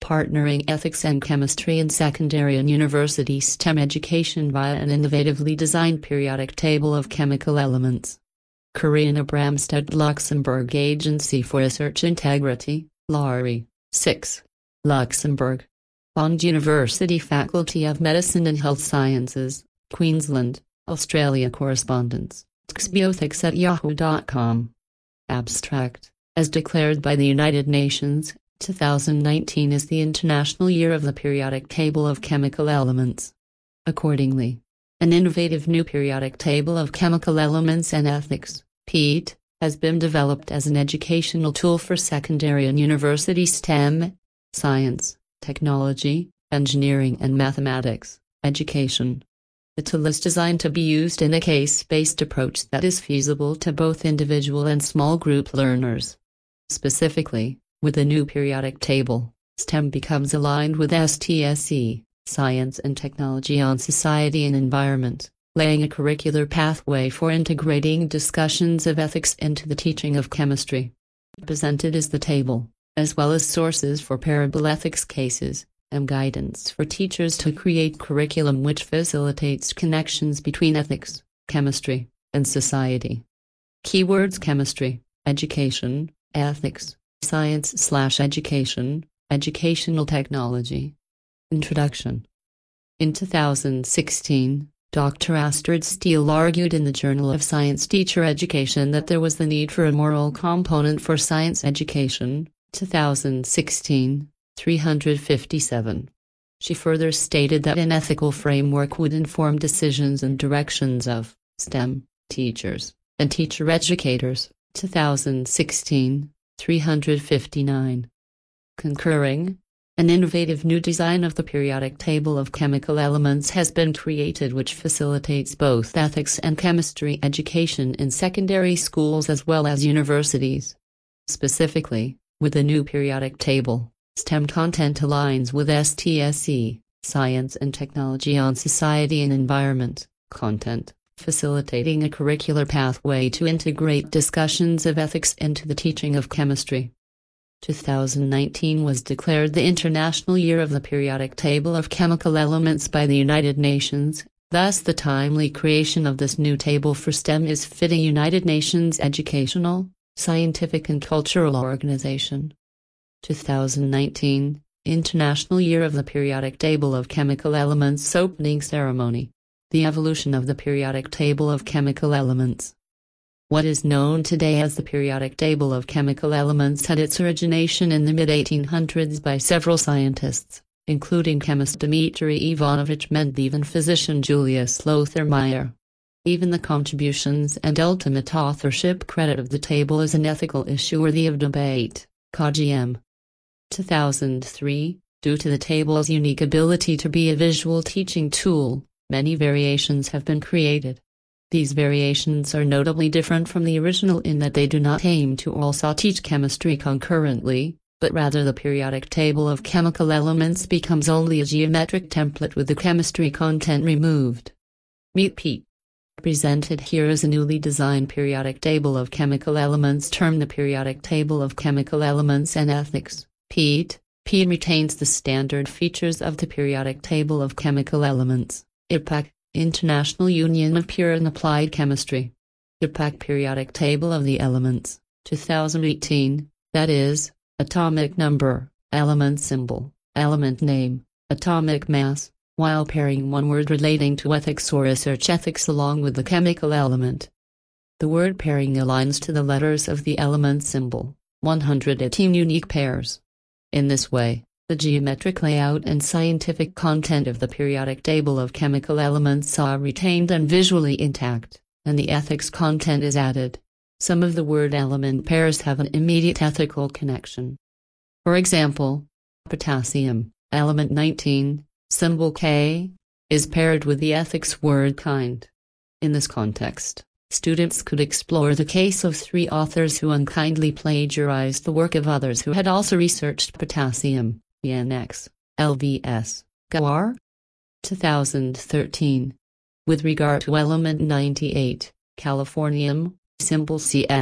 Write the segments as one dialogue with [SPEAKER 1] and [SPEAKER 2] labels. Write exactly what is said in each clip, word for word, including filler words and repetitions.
[SPEAKER 1] partnering ethics and chemistry in secondary and university STEM education via an innovatively designed periodic table of chemical elements. Karina Bramstedt, Luxembourg Agency for Research Integrity, Laurie, six. Luxembourg. Bond University Faculty of Medicine and Health Sciences, Queensland, Australia. Correspondence, xbiothics at yahoo dot com. Abstract, as declared by the United Nations, two thousand nineteen is the International Year of the Periodic Table of Chemical Elements. Accordingly, an innovative new periodic table of chemical elements and ethics, P E T, has been developed as an educational tool for secondary and university STEM, science, technology, engineering and mathematics, education. The tool is designed to be used in a case-based approach that is feasible to both individual and small group learners. Specifically, with the new periodic table, STEM becomes aligned with S T S E, Science and Technology on Society and Environment, laying a curricular pathway for integrating discussions of ethics into the teaching of chemistry. Presented is the table, as well as sources for parable ethics cases, and guidance for teachers to create curriculum which facilitates connections between ethics, chemistry, and society. Keywords: chemistry, education, ethics, science/education, educational technology. Introduction. In two thousand sixteen, Doctor Astrid Steele argued in the Journal of Science Teacher Education that there was the need for a moral component for science education, two thousand sixteen, three fifty-seven. She further stated that an ethical framework would inform decisions and directions of STEM teachers and teacher educators, two thousand sixteen, three fifty-nine. Concurring, an innovative new design of the periodic table of chemical elements has been created which facilitates both ethics and chemistry education in secondary schools as well as universities. Specifically, with the new periodic table, STEM content aligns with S T S E, Science and Technology on Society and Environment, content, facilitating a curricular pathway to integrate discussions of ethics into the teaching of chemistry. two thousand nineteen was declared the International Year of the Periodic Table of Chemical Elements by the United Nations, thus the timely creation of this new table for STEM is fitting. United Nations Educational, Scientific and Cultural Organization. two thousand nineteen, International Year of the Periodic Table of Chemical Elements Opening Ceremony. The evolution of the periodic table of chemical elements. What is known today as the periodic table of chemical elements had its origination in the mid eighteen hundreds by several scientists, including chemist Dmitry Ivanovich Mendeleev and physician Julius Lothar Meyer. Even the contributions and ultimate authorship credit of the table is an ethical issue worthy of debate. K G M. two thousand three, due to the table's unique ability to be a visual teaching tool, many variations have been created. These variations are notably different from the original in that they do not aim to also teach chemistry concurrently, but rather the periodic table of chemical elements becomes only a geometric template with the chemistry content removed. Meet P. Presented here is a newly designed periodic table of chemical elements termed the Periodic Table of Chemical Elements and Ethics, P E T. P E T retains the standard features of the Periodic Table of Chemical Elements, I P A C, International Union of Pure and Applied Chemistry. I P A C Periodic Table of the Elements, two thousand eighteen, that is, atomic number, element symbol, element name, atomic mass, while pairing one word relating to ethics or research ethics along with the chemical element. The word pairing aligns to the letters of the element symbol, one hundred eighteen unique pairs. In this way, the geometric layout and scientific content of the periodic table of chemical elements are retained and visually intact, and the ethics content is added. Some of the word element pairs have an immediate ethical connection. For example, potassium, element nineteen, symbol K, is paired with the ethics word kind. In this context, students could explore the case of three authors who unkindly plagiarized the work of others who had also researched potassium, B N X, L V S, Gawar. two thousand thirteen. With regard to element ninety-eight, californium, symbol C F,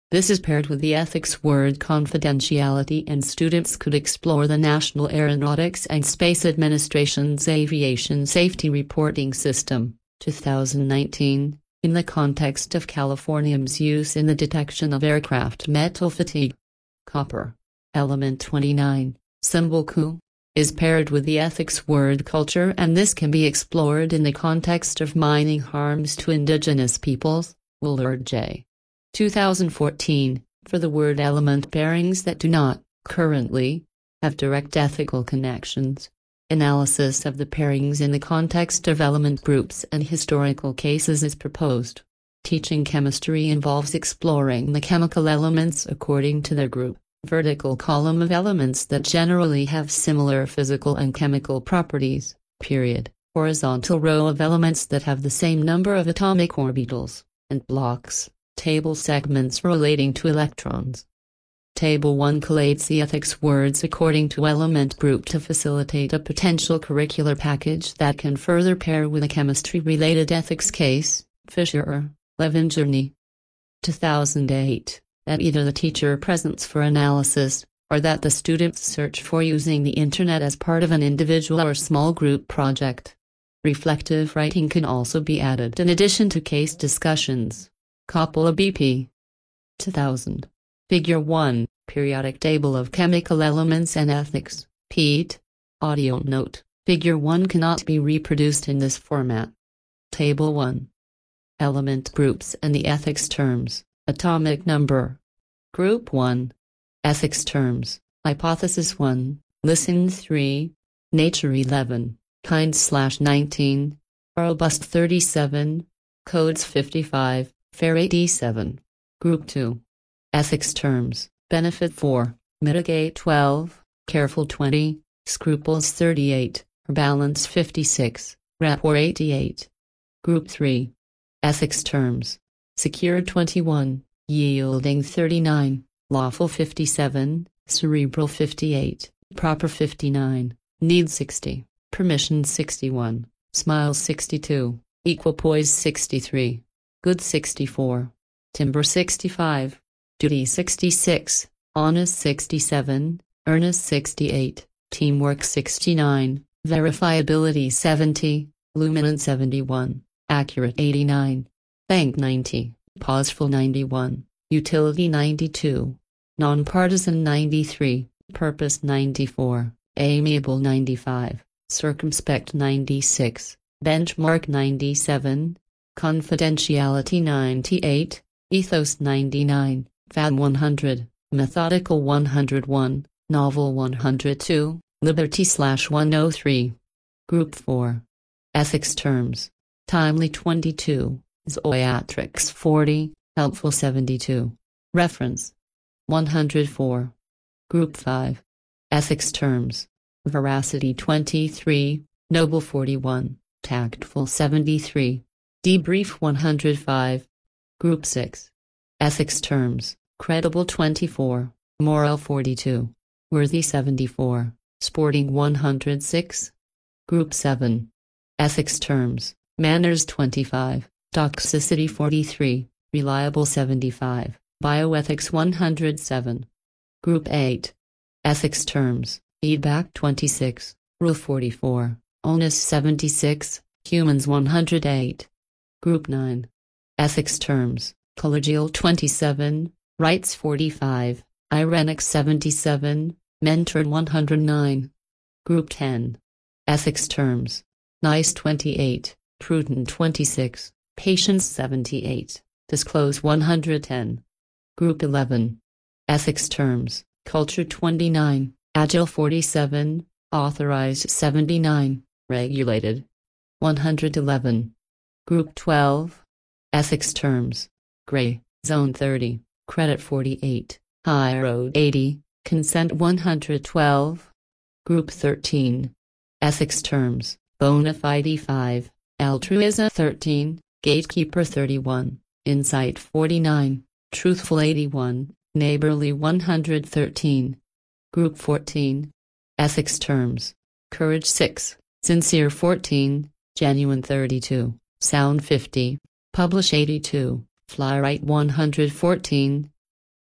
[SPEAKER 1] This is paired with the ethics word confidentiality, and students could explore the National Aeronautics and Space Administration's Aviation Safety Reporting System, two thousand nineteen, in the context of californium's use in the detection of aircraft metal fatigue. Copper. Element twenty-nine, symbol Cu, is paired with the ethics word culture, and this can be explored in the context of mining harms to indigenous peoples. Willard J. two thousand fourteen, for the word element pairings that do not, currently, have direct ethical connections. Analysis of the pairings in the context of element groups and historical cases is proposed. Teaching chemistry involves exploring the chemical elements according to their group. Vertical column of elements that generally have similar physical and chemical properties, period. Horizontal row of elements that have the same number of atomic orbitals, and blocks. Table segments relating to electrons. Table one collates the ethics words according to element group to facilitate a potential curricular package that can further pair with a chemistry-related ethics case. Fisher, Levingerny. two thousand eight. That either the teacher presents for analysis, or that the students search for using the Internet as part of an individual or small group project. Reflective writing can also be added in addition to case discussions. Coppola B P. two thousand. Figure one, Periodic Table of Chemical Elements and Ethics, Pete. Audio note, Figure one cannot be reproduced in this format. Table one. Element groups and the ethics terms. Atomic number. Group one. Ethics terms. Hypothesis one, Listen three, Nature eleven, Kind slash nineteen, Robust thirty-seven, Codes fifty-five, Fair eighty-seven. Group two. Ethics terms. Benefit four, Mitigate twelve, Careful twenty, Scruples thirty-eight, Balance fifty-six, Rapport eighty-eight. Group three. Ethics terms. Secure twenty-one, Yielding thirty-nine, Lawful fifty-seven, Cerebral fifty-eight, Proper fifty-nine, Need sixty, Permission sixty-one, Smile sixty-two, Equipoise sixty-three, Good sixty-four, Timber sixty-five, Duty sixty-six, Honest sixty-seven, Earnest sixty-eight, Teamwork sixty-nine, Verifiability seventy, Luminant seventy-one, Accurate eighty-nine, Thank ninety, Pauseful ninety-one, Utility ninety-two, Nonpartisan ninety-three, Purpose ninety-four, Amiable ninety-five, Circumspect ninety-six, Benchmark ninety-seven, Confidentiality ninety-eight, Ethos ninety-nine, Fab one hundred, Methodical one hundred one, Novel one hundred two, Liberty slash one oh three. Group four. Ethics terms. Timely twenty-two, Zoeatrix forty, Helpful seventy-two. Reference. one hundred four. Group five. Ethics terms. Veracity twenty-three, Noble forty-one, Tactful seventy-three. Debrief one hundred five. Group six. Ethics terms. Credible twenty-four, Moral forty-two, Worthy seventy-four, Sporting one hundred six. Group seven. Ethics terms. Manners twenty-five, Toxicity forty-three, Reliable seventy-five, Bioethics one hundred seven. Group eight. Ethics terms. Feedback twenty-six, Rule forty-four, Onus seventy-six, Humans one hundred eight. Group nine. Ethics terms. Collegial twenty-seven, Rights forty-five, Irenic seventy-seven, Mentored one hundred nine. Group ten. Ethics terms. Nice twenty-eight, Prudent twenty-six, Patience seventy-eight, Disclose one hundred ten. Group eleven. Ethics terms. Culture twenty-nine, Agile forty-seven, Authorized seventy-nine, Regulated one hundred eleven. Group twelve. Ethics terms. Gray Zone thirty, Credit forty-eight, High Road eighty, Consent one hundred twelve. Group thirteen. Ethics terms. Bona fide five, Altruism thirteen, Gatekeeper thirty-one, Insight forty-nine, Truthful eighty-one, Neighborly one hundred thirteen. Group fourteen. Ethics terms. Courage six, Sincere fourteen, Genuine thirty-two, Sound fifty, Publish eighty-two, Fly Right one hundred fourteen.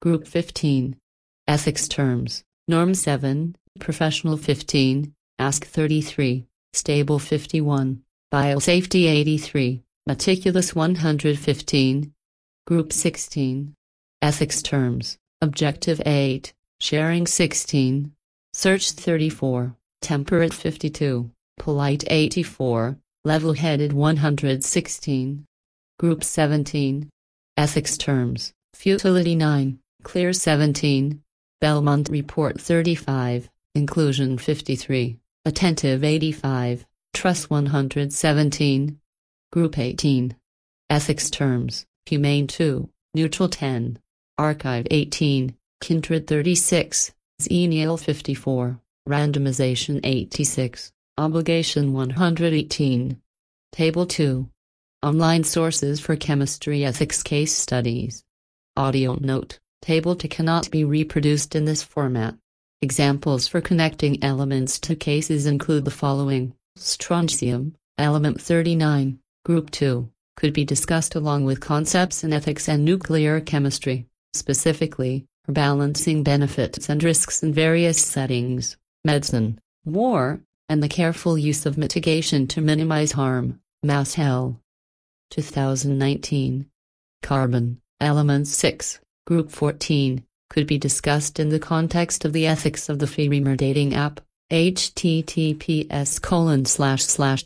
[SPEAKER 1] Group fifteen. Ethics Terms, Norm seven, Professional fifteen, Ask thirty-three, Stable fifty-one, Biosafety eighty-three, Meticulous one hundred fifteen. Group sixteen. Ethics Terms, Objective eight, Sharing sixteen, Search thirty-four, Temperate fifty-two, Polite eighty-four, Level-Headed one hundred sixteen. Group seventeen. Ethics Terms, Futility nine, Clear seventeen, Belmont Report thirty-five, Inclusion fifty-three, Attentive eighty-five, Trust one hundred seventeen. Group eighteen. Ethics Terms, Humane two, Neutral ten, Archive eighteen, Kindred thirty-six, Xenial fifty-four, Randomization eighty-six, Obligation one hundred eighteen. Table two. Online sources for chemistry ethics case studies. Audio note, Table two cannot be reproduced in this format. Examples for connecting elements to cases include the following: strontium, element thirty-nine, group two, could be discussed along with concepts in ethics and nuclear chemistry, specifically, for balancing benefits and risks in various settings, medicine, war, and the careful use of mitigation to minimize harm, Massell. two thousand nineteen. Carbon, element six, group fourteen, could be discussed in the context of the ethics of the FreeReamer dating app, https colon slash slash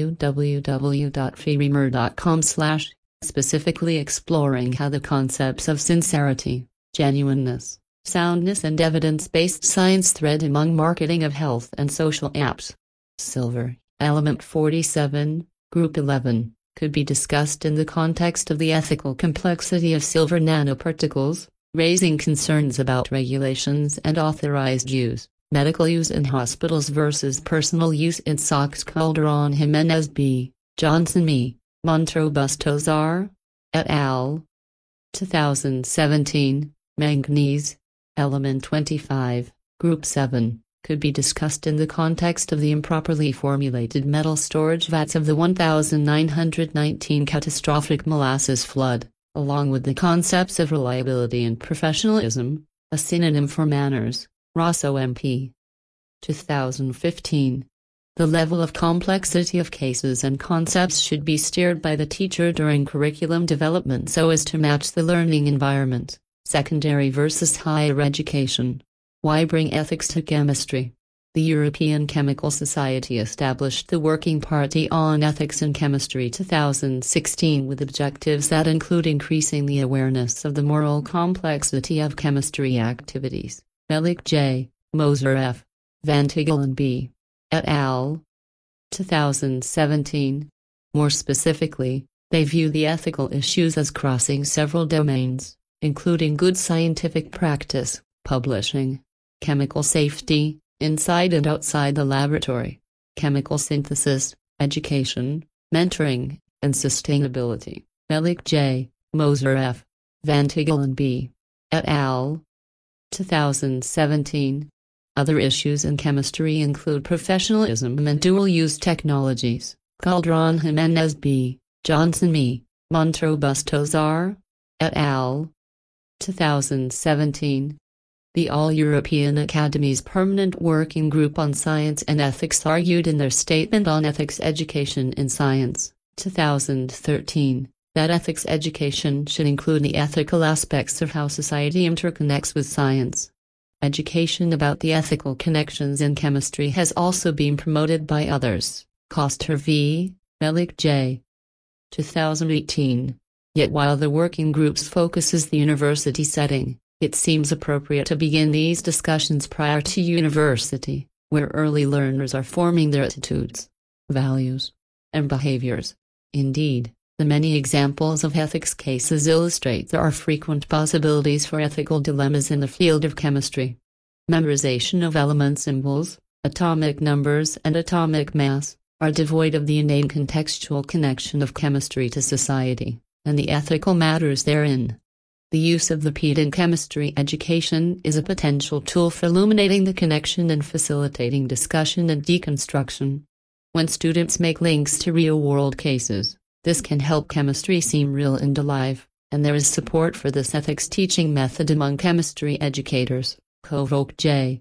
[SPEAKER 1] www.freereamer.com slash, specifically exploring how the concepts of sincerity, genuineness, soundness and evidence-based science thread among marketing of health and social apps. Silver, element forty-seven, group eleven, could be discussed in the context of the ethical complexity of silver nanoparticles, raising concerns about regulations and authorized use, medical use in hospitals versus personal use in S O X. Calderon Jimenez B., Johnson M., Montreux Bustos R. et al. two thousand seventeen. Manganese, element twenty-five, group seven, could be discussed in the context of the improperly formulated metal storage vats of the nineteen nineteen catastrophic molasses flood, along with the concepts of reliability and professionalism, a synonym for manners, Rosso M P. two thousand fifteen. The level of complexity of cases and concepts should be steered by the teacher during curriculum development so as to match the learning environment. Secondary versus higher education. Why bring ethics to chemistry? The European Chemical Society established the Working Party on Ethics in Chemistry two thousand sixteen with objectives that include increasing the awareness of the moral complexity of chemistry activities. Melik J., Moser F., Van Tigelen B. et al. two thousand seventeen. More specifically, they view the ethical issues as crossing several domains, including good scientific practice, publishing, chemical safety, inside and outside the laboratory, chemical synthesis, education, mentoring, and sustainability. Melik J., Moser F., Van Tigelen B. et al. two thousand seventeen. Other issues in chemistry include professionalism and dual-use technologies. Calderon Jimenez B., Johnson M., Montreux Bustos R. et al. two thousand seventeen. The All-European Academy's Permanent Working Group on Science and Ethics argued in their Statement on Ethics Education in Science, two thousand thirteen, that ethics education should include the ethical aspects of how society interconnects with science. Education about the ethical connections in chemistry has also been promoted by others. Koster V., Melik J. two thousand eighteen. Yet while the working group's focus is the university setting, it seems appropriate to begin these discussions prior to university, where early learners are forming their attitudes, values, and behaviors. Indeed, the many examples of ethics cases illustrate there are frequent possibilities for ethical dilemmas in the field of chemistry. Memorization of element symbols, atomic numbers and atomic mass, are devoid of the innate contextual connection of chemistry to society, and the ethical matters therein. The use of the P E D in chemistry education is a potential tool for illuminating the connection and facilitating discussion and deconstruction. When students make links to real-world cases, this can help chemistry seem real and alive, and there is support for this ethics teaching method among chemistry educators. Kovac J.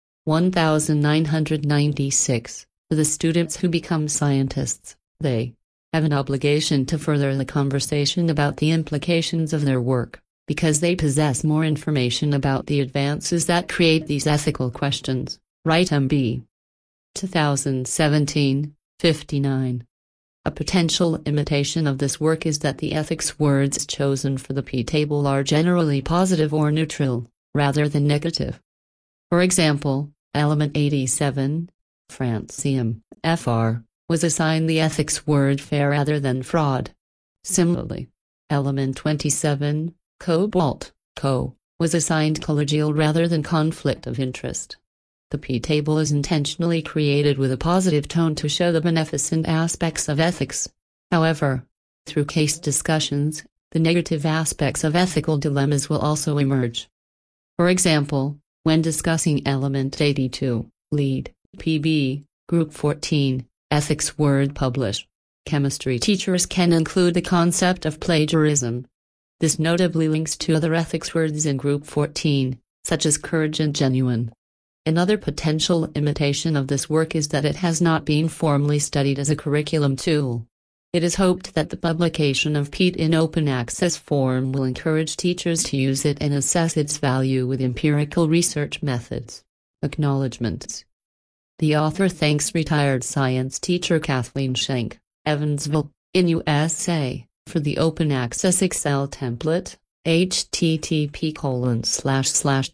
[SPEAKER 1] nineteen ninety-six. For the students who become scientists, they have an obligation to further the conversation about the implications of their work, because they possess more information about the advances that create these ethical questions. Wright M B twenty seventeen, fifty-nine. A potential imitation of this work is that the ethics words chosen for the p-table are generally positive or neutral, rather than negative. For example, element eighty-seven, francium, Fr, was assigned the ethics word fair rather than fraud. Similarly, element twenty-seven, cobalt, Co, was assigned collegial rather than conflict of interest. The p-table is intentionally created with a positive tone to show the beneficent aspects of ethics. However, through case discussions, the negative aspects of ethical dilemmas will also emerge. For example, when discussing element eighty-two, lead, P B, group fourteen, ethics word publish, chemistry teachers can include the concept of plagiarism. This notably links to other ethics words in group fourteen, such as courage and genuine. Another potential imitation of this work is that it has not been formally studied as a curriculum tool. It is hoped that the publication of P E T in open access form will encourage teachers to use it and assess its value with empirical research methods. Acknowledgements. The author thanks retired science teacher Kathleen Schenk, Evansville, in U S A, for the open access Excel template. http colon slash slash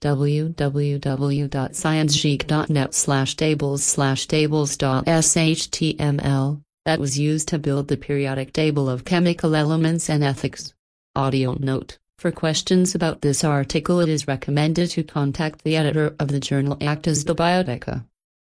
[SPEAKER 1] www.sciencegeek.net slash tables slash tables.shtml that was used to build the periodic table of chemical elements and ethics. Audio note: for questions about this article, it is recommended to contact the editor of the journal Actas de Bioteca.